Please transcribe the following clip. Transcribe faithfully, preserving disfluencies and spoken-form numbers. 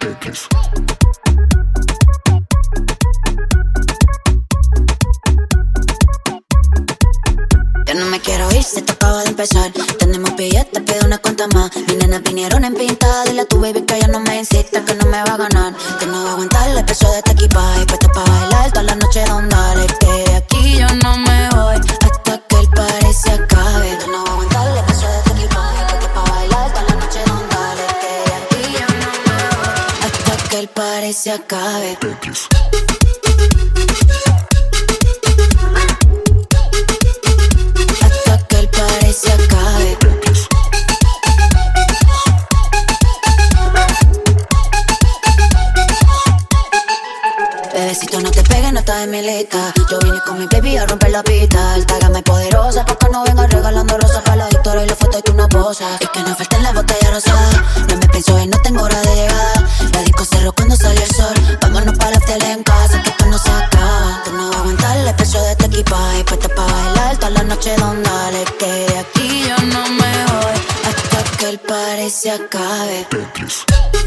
Tetris. Yo no me quiero ir, se te acaba de empezar. Tenemos billetes, pido una cuanta más. Mis nenas vinieron en pintada. Dile a tu baby que ella no me insista, que no me va a ganar, que no va a aguantar el peso de este equipaje. Puesta pa' bailar toda la noche donde dale. Que de aquí yo no me voy hasta que el party se acabe. Que no va a aguantar el peso de este equipaje. Puesta pa' bailar toda la noche donde dale. Que de aquí yo no me voy hasta que el party se acabe. Tetris. Se acabe. Bebecito, no te pegues, no estás en mi lista. Yo vine con mi baby a romper la pista. Alta gama y poderosa, porque no vengas regalando rosas para la historia y la foto y tú no posas. Y que no falten las botellas rosadas. No me pienso y no tengo hora de llegada. La disco cerró cuando salió el sol. Vámonos para la tele en casa, que esto no se acaba. Tú no vas a aguantar el peso de este equipaje. Puesta pa' bailar toda la noche donde dale. Que de aquí yo no me voy hasta que el party se acabe. Tetris.